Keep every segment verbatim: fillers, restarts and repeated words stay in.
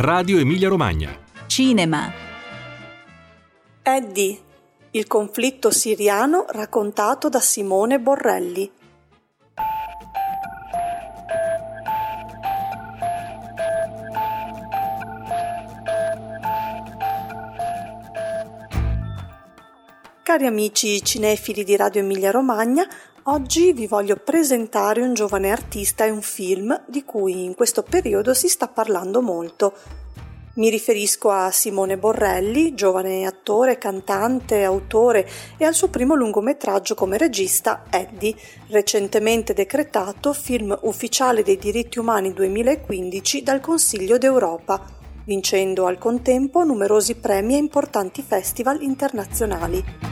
Radio Emilia Romagna. Cinema. Eddie, il conflitto siriano raccontato da Simone Borrelli. Cari amici cinefili di Radio Emilia Romagna, oggi vi voglio presentare un giovane artista e un film di cui in questo periodo si sta parlando molto. Mi riferisco a Simone Borrelli, giovane attore, cantante, autore, e al suo primo lungometraggio come regista, Eddie, recentemente decretato film ufficiale dei diritti umani duemilaquindici dal Consiglio d'Europa, vincendo al contempo numerosi premi a importanti festival internazionali.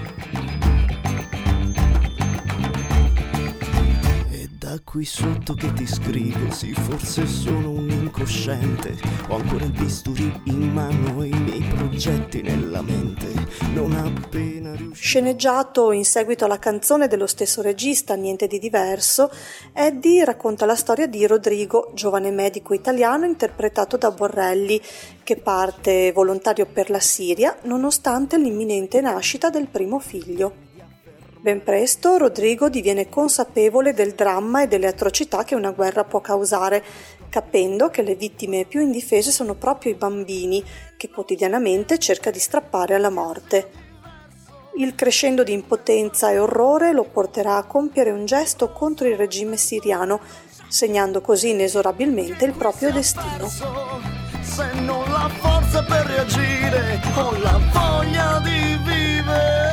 Da qui sotto che ti scrivo, sì, forse sono un incosciente. Ho ancora il bisturi in mano e i miei progetti nella mente. Non appena riuscito. Sceneggiato in seguito alla canzone dello stesso regista, Niente di diverso, Eddie racconta la storia di Rodrigo, giovane medico italiano interpretato da Borrelli, che parte volontario per la Siria nonostante l'imminente nascita del primo figlio. Ben presto Rodrigo diviene consapevole del dramma e delle atrocità che una guerra può causare, capendo che le vittime più indifese sono proprio i bambini, che quotidianamente cerca di strappare alla morte. Il crescendo di impotenza e orrore lo porterà a compiere un gesto contro il regime siriano, segnando così inesorabilmente il proprio destino. Se non la forza per reagire, ho la voglia di vivere.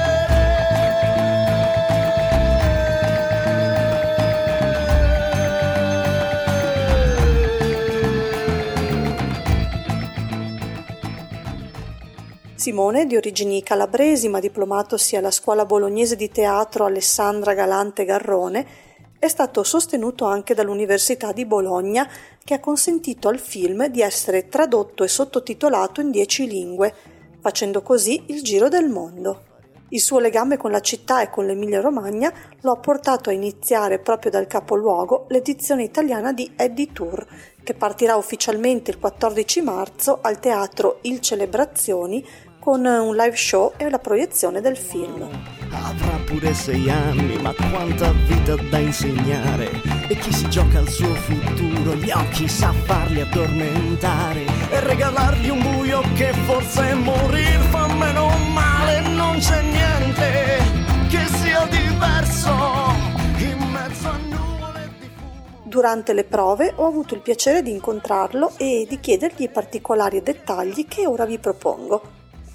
Simone, di origini calabresi ma diplomatosi alla scuola bolognese di teatro Alessandra Galante Garrone, è stato sostenuto anche dall'Università di Bologna, che ha consentito al film di essere tradotto e sottotitolato in dieci lingue, facendo così il giro del mondo. Il suo legame con la città e con l'Emilia-Romagna lo ha portato a iniziare proprio dal capoluogo l'edizione italiana di Eddie Tour, che partirà ufficialmente il quattordici marzo al teatro Il Celebrazioni con un live show e la proiezione del film. Avrà pure sei anni, ma quanta vita da insegnare. E chi si gioca al suo futuro, gli occhi sa farli addormentare. E regalargli un buio che forse morir fa meno male. Non c'è niente che sia diverso in mezzo a nuvole di fumo. Durante le prove ho avuto il piacere di incontrarlo e di chiedergli i particolari e dettagli che ora vi propongo.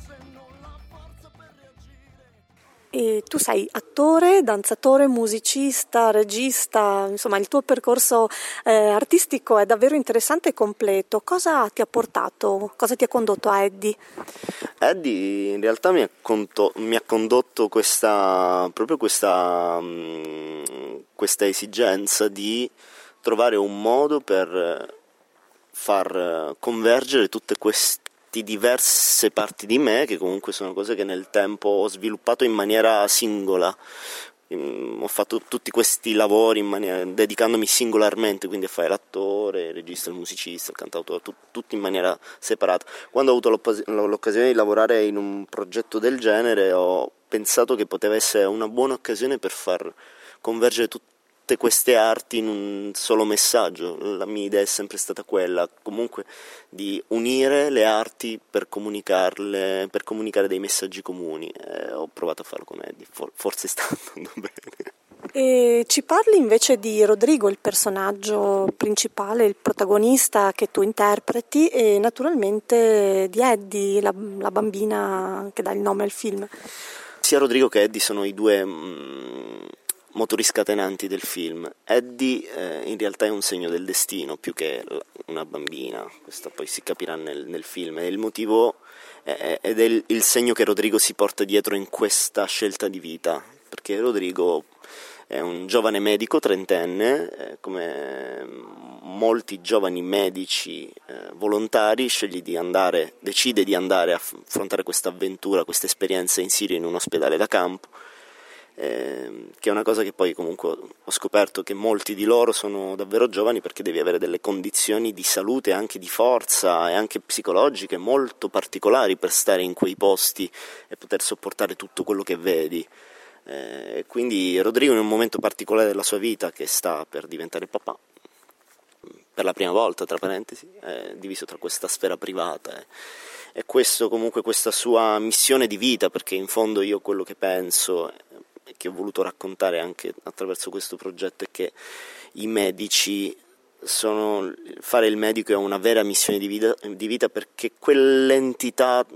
E tu sei attore, danzatore, musicista, regista, insomma il tuo percorso eh, artistico è davvero interessante e completo. Cosa ti ha portato, cosa ti ha condotto a Eddie? Eddie in realtà mi ha, conto, mi ha condotto questa, proprio questa, mh, questa esigenza di trovare un modo per far convergere tutte queste diverse parti di me, che comunque sono cose che nel tempo ho sviluppato in maniera singola. Ho fatto tutti questi lavori in maniera, dedicandomi singolarmente, quindi a fare l'attore, il regista, il musicista, il cantautore, tu, tutti in maniera separata. Quando ho avuto l'occasione di lavorare in un progetto del genere, ho pensato che poteva essere una buona occasione per far convergere tutti tutte queste arti in un solo messaggio. La mia idea è sempre stata quella, comunque, di unire le arti per comunicarle, per comunicare dei messaggi comuni. Eh, ho provato a farlo con Eddie, For- forse sta andando bene. E ci parli invece di Rodrigo, il personaggio principale, il protagonista che tu interpreti, e naturalmente di Eddie, la, la bambina che dà il nome al film. Sia Rodrigo che Eddie sono i due mh, motori scatenanti del film. Eddie eh, in realtà è un segno del destino più che una bambina, questo poi si capirà nel, nel film, e il motivo è, ed è il, il segno che Rodrigo si porta dietro in questa scelta di vita, perché Rodrigo è un giovane medico trentenne, eh, come molti giovani medici eh, volontari, sceglie di andare, decide di andare a affrontare questa avventura, questa esperienza in Siria in un ospedale da campo. eh, che è una cosa che poi comunque ho scoperto che molti di loro sono davvero giovani, perché devi avere delle condizioni di salute, anche di forza e anche psicologiche molto particolari per stare in quei posti e poter sopportare tutto quello che vedi. Eh, quindi Rodrigo, in un momento particolare della sua vita, che sta per diventare papà, per la prima volta, tra parentesi, è diviso tra questa sfera privata e, e questo, comunque questa sua missione di vita, perché in fondo io quello che penso e che ho voluto raccontare anche attraverso questo progetto è che i medici sono, fare il medico è una vera missione di vita, di vita perché quell'entità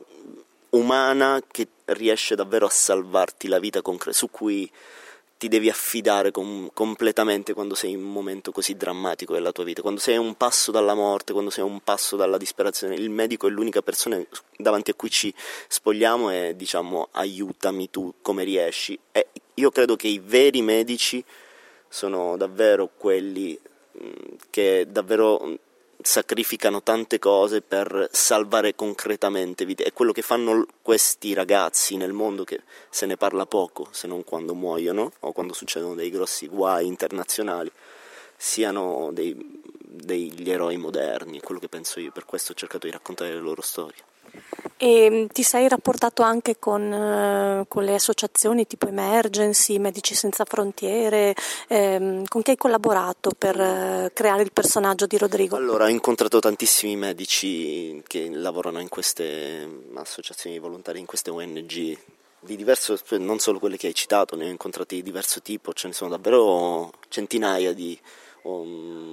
umana che riesce davvero a salvarti la vita, concre- su cui ti devi affidare com- completamente quando sei in un momento così drammatico della tua vita, quando sei a un passo dalla morte, quando sei a un passo dalla disperazione. Il medico è l'unica persona davanti a cui ci spogliamo e diciamo aiutami tu come riesci. E io credo che i veri medici sono davvero quelli mh, che davvero sacrificano tante cose per salvare concretamente vite. È quello che fanno questi ragazzi nel mondo, che se ne parla poco, se non quando muoiono o quando succedono dei grossi guai internazionali, siano dei, degli eroi moderni. È quello che penso io, per questo ho cercato di raccontare le loro storie. E ti sei rapportato anche con, eh, con le associazioni tipo Emergency, Medici Senza Frontiere, ehm, con chi hai collaborato per eh, creare il personaggio di Rodrigo? Allora, ho incontrato tantissimi medici che lavorano in queste associazioni volontari, in queste O N G di diverso, non solo quelle che hai citato, ne ho incontrati di diverso tipo, ce ne sono davvero centinaia di O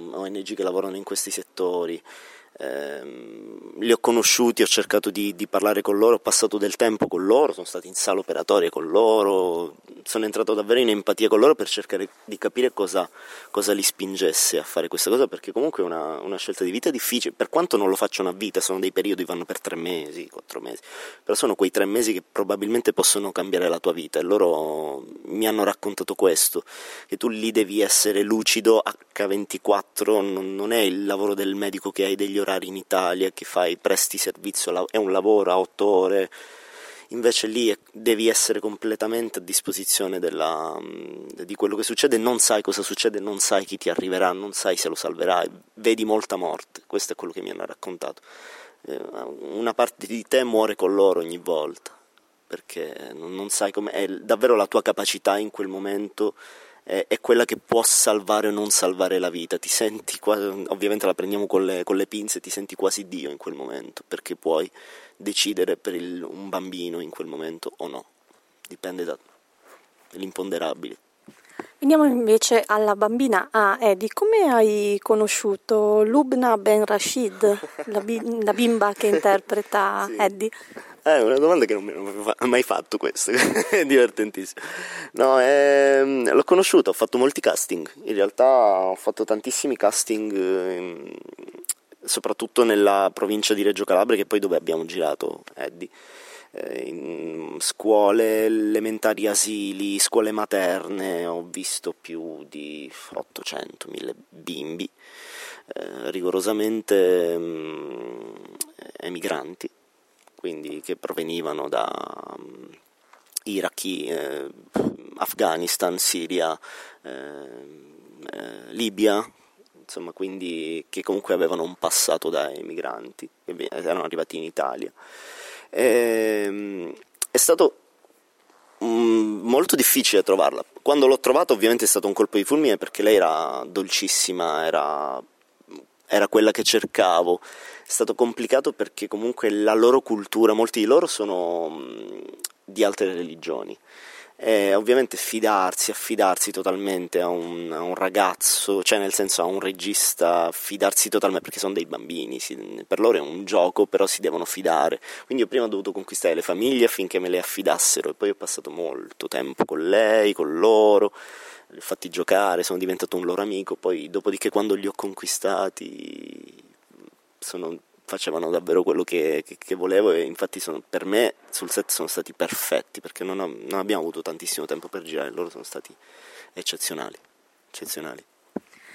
N G che lavorano in questi settori. Eh, li ho conosciuti, ho cercato di, di parlare con loro, ho passato del tempo con loro, sono stato in sala operatoria con loro, sono entrato davvero in empatia con loro per cercare di capire cosa, cosa li spingesse a fare questa cosa, perché comunque è una, una scelta di vita difficile, per quanto non lo facciano a vita, sono dei periodi che vanno per tre mesi, quattro mesi, però sono quei tre mesi che probabilmente possono cambiare la tua vita, e loro mi hanno raccontato questo, che tu lì devi essere lucido acca ventiquattro, non, non è il lavoro del medico che hai degli orari in Italia, che fai, presti servizio, è un lavoro a otto ore, invece lì è, devi essere completamente a disposizione della, di quello che succede, non sai cosa succede, non sai chi ti arriverà, non sai se lo salverai, vedi molta morte, questo è quello che mi hanno raccontato. Eh, una parte di te muore con loro ogni volta, perché non, non sai come, è davvero la tua capacità in quel momento è quella che può salvare o non salvare la vita. Ti senti quasi, ovviamente la prendiamo con le, con le pinze, ti senti quasi Dio in quel momento, perché puoi decidere per il, un bambino in quel momento o no, dipende dall'imponderabile. Veniamo invece alla bambina, a Eddie. Come hai conosciuto Lubna Ben Rashid, la, bi- la bimba che interpreta sì. Eddie? È una domanda che non mi hanno mai fatto, questo, è divertentissimo. No, ehm, l'ho conosciuta, ho fatto molti casting, in realtà ho fatto tantissimi casting, ehm, soprattutto nella provincia di Reggio Calabria, che poi dove abbiamo girato Eddie, eh, in scuole elementari, asili, scuole materne, ho visto più di ottocento mila bimbi, eh, rigorosamente ehm, emigranti, quindi che provenivano da um, Iraki, eh, Afghanistan, Siria, eh, eh, Libia, insomma, quindi che comunque avevano un passato da emigranti, che erano arrivati in Italia. E, è stato um, molto difficile trovarla. Quando l'ho trovata ovviamente è stato un colpo di fulmine, perché lei era dolcissima, era... era quella che cercavo. È stato complicato perché comunque la loro cultura, molti di loro sono mh, di altre religioni, e ovviamente fidarsi, affidarsi totalmente a un, a un ragazzo, cioè nel senso a un regista, fidarsi totalmente, perché sono dei bambini, si, per loro è un gioco, però si devono fidare. Quindi io prima ho dovuto conquistare le famiglie affinché me le affidassero, e poi ho passato molto tempo con lei, con loro, li ho fatti giocare, sono diventato un loro amico. Poi dopodiché, quando li ho conquistati, sono, facevano davvero quello che, che, che volevo, e infatti sono, per me sul set sono stati perfetti, perché non, ho, non abbiamo avuto tantissimo tempo per girare, loro sono stati eccezionali, eccezionali.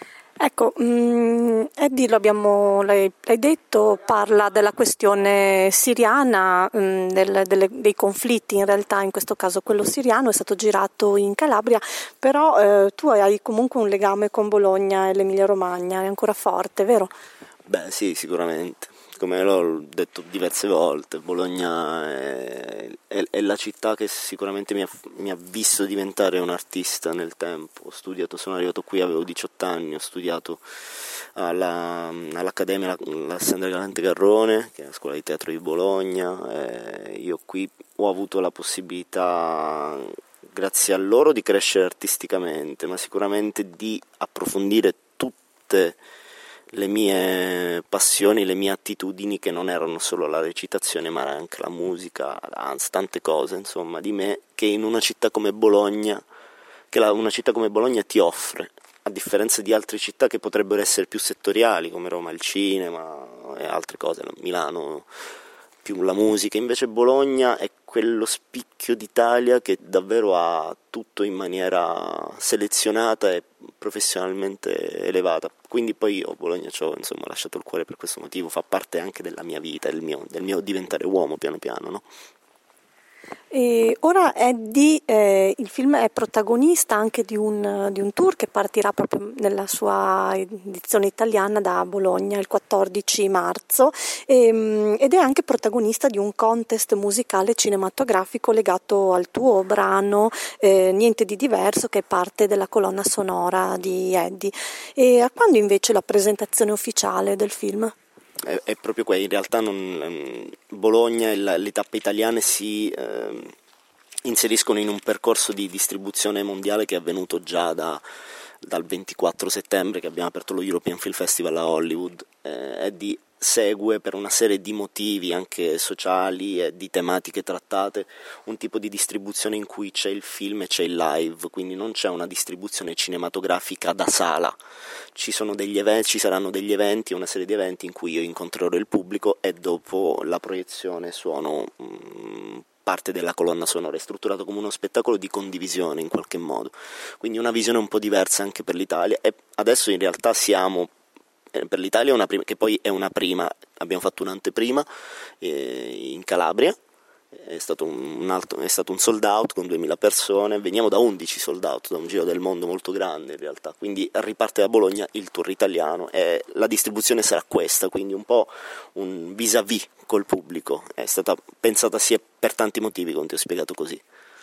Ecco, mh, Eddie, lo abbiamo, l'hai, l'hai detto, parla della questione siriana, mh, del, delle, dei conflitti, in realtà in questo caso quello siriano è stato girato in Calabria, però eh, tu hai comunque un legame con Bologna e l'Emilia Romagna, è ancora forte, vero? Beh sì, sicuramente. Come l'ho detto diverse volte, Bologna è, è, è la città che sicuramente mi ha, mi ha visto diventare un artista nel tempo. Ho studiato, sono arrivato qui, avevo diciotto anni, ho studiato alla, all'Accademia Alessandra Galante Garrone, che è la scuola di teatro di Bologna. E io qui ho avuto la possibilità, grazie a loro, di crescere artisticamente, ma sicuramente di approfondire tutte le mie passioni, le mie attitudini, che non erano solo la recitazione ma era anche la musica, la dance, tante cose insomma di me che in una città come Bologna, che la, una città come Bologna ti offre, a differenza di altre città che potrebbero essere più settoriali come Roma il cinema e altre cose, Milano più la musica, invece Bologna è quello spicchio d'Italia che davvero ha tutto in maniera selezionata e professionalmente elevata. Quindi poi io Bologna ci ho insomma lasciato il cuore per questo motivo, fa parte anche della mia vita, del mio, del mio diventare uomo piano piano, no? E ora Eddie, eh, il film è protagonista anche di un, di un tour che partirà proprio nella sua edizione italiana da Bologna il quattordici marzo e, ed è anche protagonista di un contest musicale cinematografico legato al tuo brano eh, Niente di diverso, che è parte della colonna sonora di Eddie. E a quando invece la presentazione ufficiale del film? È, è proprio qua, in realtà non, Bologna e la, le tappe italiane si eh, inseriscono in un percorso di distribuzione mondiale che è avvenuto già da, dal ventiquattro settembre, che abbiamo aperto lo European Film Festival a Hollywood, eh, e di segue per una serie di motivi anche sociali e di tematiche trattate un tipo di distribuzione in cui c'è il film e c'è il live, quindi non c'è una distribuzione cinematografica da sala, ci sono degli eventi, ci saranno degli eventi, una serie di eventi in cui io incontrerò il pubblico e dopo la proiezione suono mh, parte della colonna sonora, è strutturato come uno spettacolo di condivisione in qualche modo, quindi una visione un po' diversa anche per l'Italia. E adesso in realtà siamo per l'Italia una prima, che poi è una prima, abbiamo fatto un'anteprima eh, in Calabria, è stato un, alto, è stato un sold out con duemila persone, veniamo da undici sold out, da un giro del mondo molto grande in realtà, quindi riparte da Bologna il tour italiano e la distribuzione sarà questa, quindi un po' un vis-à-vis col pubblico, è stata pensata sia per tanti motivi, come ti ho spiegato così.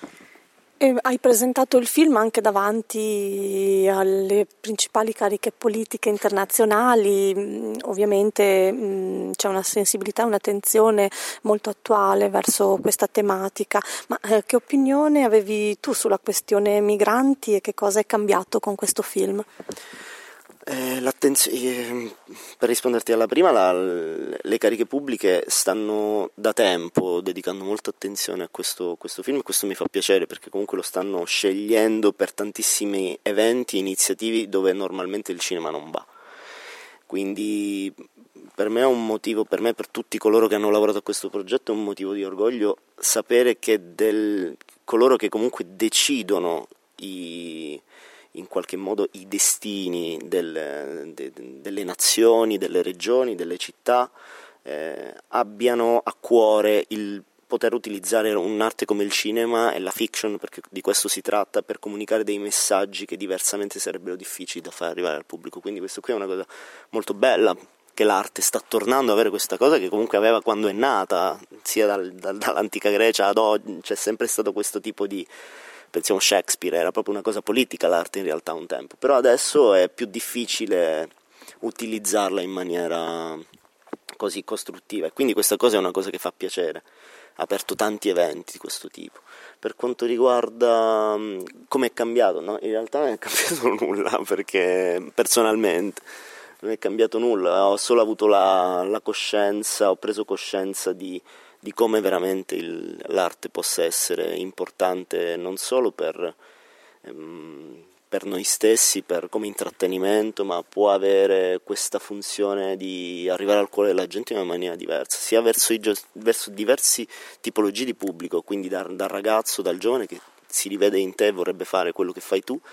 E hai presentato il film anche davanti alle principali cariche politiche internazionali, ovviamente mh, c'è una sensibilità, un'attenzione molto attuale verso questa tematica, ma eh, che opinione avevi tu sulla questione migranti e che cosa è cambiato con questo film? Eh, l'attenzione, per risponderti alla prima, la, le cariche pubbliche stanno da tempo dedicando molta attenzione a questo, questo film, e questo mi fa piacere perché comunque lo stanno scegliendo per tantissimi eventi e iniziativi dove normalmente il cinema non va. Quindi per me è un motivo, per me e per tutti coloro che hanno lavorato a questo progetto, è un motivo di orgoglio sapere che del, coloro che comunque decidono i in qualche modo i destini del, de, delle nazioni, delle regioni, delle città, eh, abbiano a cuore il poter utilizzare un'arte come il cinema e la fiction, perché di questo si tratta, per comunicare dei messaggi che diversamente sarebbero difficili da far arrivare al pubblico. Quindi questo qui è una cosa molto bella, che l'arte sta tornando ad avere questa cosa che comunque aveva quando è nata, sia dal, dal, dall'antica Grecia ad oggi, c'è sempre stato questo tipo di, pensiamo Shakespeare, era proprio una cosa politica l'arte in realtà un tempo, però adesso è più difficile utilizzarla in maniera così costruttiva e quindi questa cosa è una cosa che fa piacere, ha aperto tanti eventi di questo tipo. Per quanto riguarda come è cambiato, no? In realtà non è cambiato nulla, perché personalmente non è cambiato nulla, ho solo avuto la, la coscienza, ho preso coscienza di di come veramente il, l'arte possa essere importante non solo per, ehm, per noi stessi, per, come intrattenimento, ma può avere questa funzione di arrivare al cuore della gente in una maniera diversa, sia verso, i, verso diverse tipologie di pubblico, quindi dal, dal ragazzo, dal giovane che si rivede in te e vorrebbe fare quello che fai tu,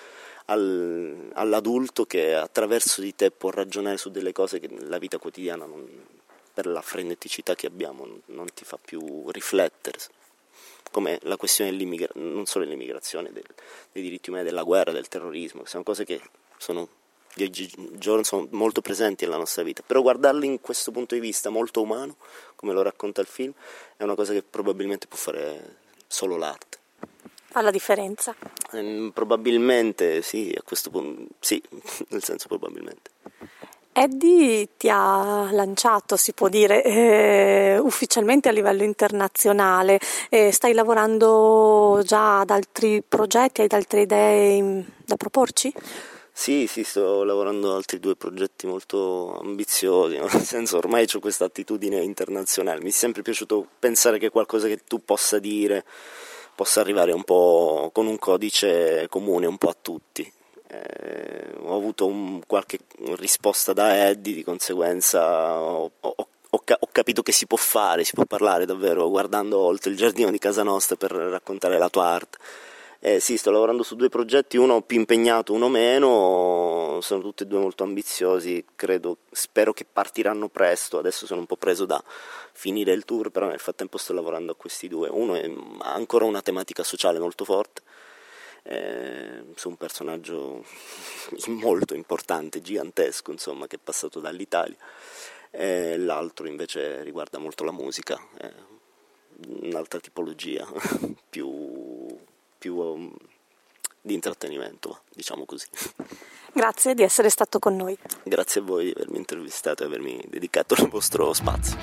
al, all'adulto che attraverso di te può ragionare su delle cose che nella vita quotidiana non, per la freneticità che abbiamo non, non ti fa più riflettere, come la questione dell'immigrazione, non solo dell'immigrazione, del, dei diritti umani, della guerra, del terrorismo, che sono cose che sono di oggi giorno sono molto presenti nella nostra vita, però guardarli in questo punto di vista molto umano, come lo racconta il film, è una cosa che probabilmente può fare solo l'arte. Fa la differenza? Eh, probabilmente sì, a questo punto sì, nel senso probabilmente. Eddie ti ha lanciato, si può dire, eh, ufficialmente a livello internazionale. Eh, stai lavorando già ad altri progetti, ad altre idee in, da proporci? Sì, sì, sto lavorando ad altri due progetti molto ambiziosi, no? Nel senso ormai ho questa attitudine internazionale, mi è sempre piaciuto pensare che qualcosa che tu possa dire possa arrivare un po' con un codice comune un po' a tutti. Eh, ho avuto un, qualche risposta da Eddie, di conseguenza ho, ho, ho, ho capito che si può fare, si può parlare davvero guardando oltre il giardino di casa nostra per raccontare la tua arte. Eh, sì, sto lavorando su due progetti, uno più impegnato, uno meno, sono tutti e due molto ambiziosi, credo, spero che partiranno presto, adesso sono un po' preso da finire il tour, però nel frattempo sto lavorando a questi due, uno è, ha ancora una tematica sociale molto forte, eh, su un personaggio molto importante, gigantesco, insomma, che è passato dall'Italia, e l'altro invece riguarda molto la musica, eh, un'altra tipologia, più... più um, di intrattenimento, diciamo così. Grazie di essere stato con noi. Grazie a voi di avermi intervistato e avermi dedicato il vostro spazio.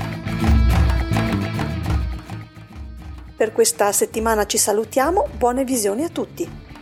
Per questa settimana ci salutiamo, buone visioni a tutti.